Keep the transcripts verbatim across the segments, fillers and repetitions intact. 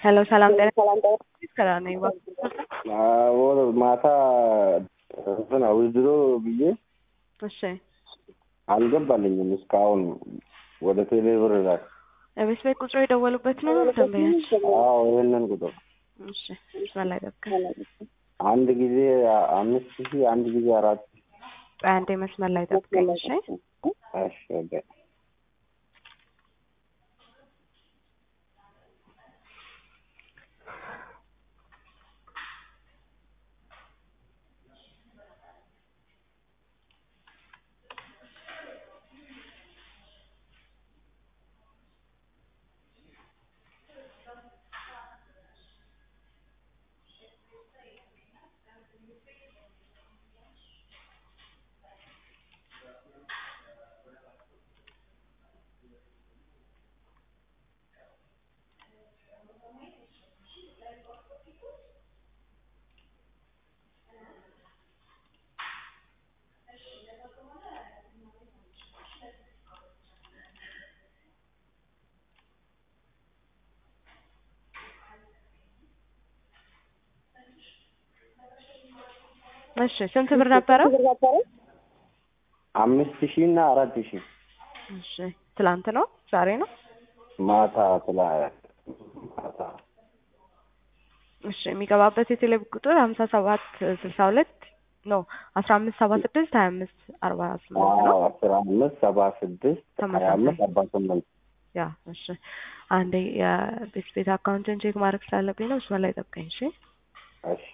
हेलो सलाम तेरे कराना ही बात हाँ वो माथा እንትን አውዝሮ ብዬ እሺ አልገባልኝም እስካሁን ወደ ቴሌብር ላይ እቤት ቤት ቁጥሩ የደወሉበት ነው ደንበኛች አዎ ይሄንን ቁጥር እሺ ስማላይ ደብከ አንድ ጊዜ አምስት ሺህ አንድ ጊዜ አራት አንዴ መስመር ላይ ደብከኝ እሺ እሺ ኦኬ እሺ ስንት ብር ነበረ አምስት ሺህ እና አራት ሺህ እሺ ትላንት ነው ዛሬ ነው ማታ ትላንት ማታ እሺ የሚገባበት የቴሌ ቁጥር ሀምሳ ሰባት ስልሳ ሁለት ኖ አስራ አምስት ሰባ ስድስት ሀያ አምስት አርባ ስምንት ነው አስራ አምስት ሰባ ስድስት ሀያ አምስት አርባ ስምንት ያ እሺ አንዴ የቤት ቤት አካውንትን ቼክ ማድረግ ስላለብኝ ነው እሱ ላይ ጠብቀኝ እሺ እሺ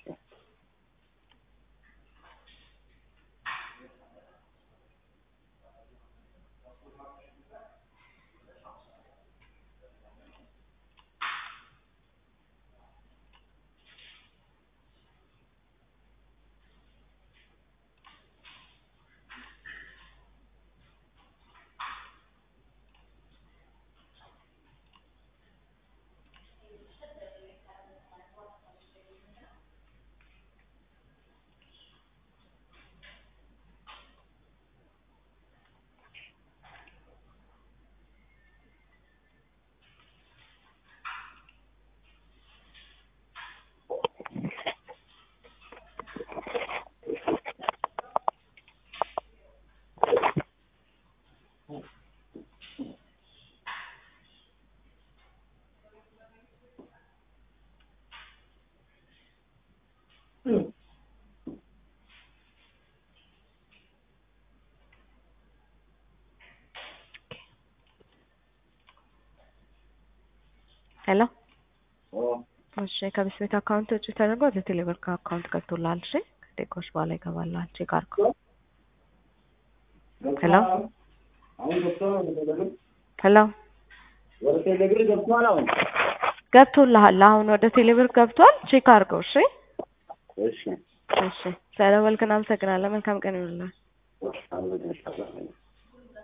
ሄሎ እሺ ከቤት ቤት አካውንት ውጪ ተደርጎ ወደ ቴሌብር አካውንት ገብቶልሃል እሺ ከደቂቃዎች በኋላ ይገባልሃል ቼክ አድርገው ሄሎ ሄሎ ወደ ቴሌብር ገብቷል አሁን ገብቶልሃል አሁን ወደ ቴሌብር ገብቷል ቼክ አድርገው እሺ እሺ እሺ ስለወልከን አመሰግናለሁ መልካም ቀን ይሁንልህ እሺ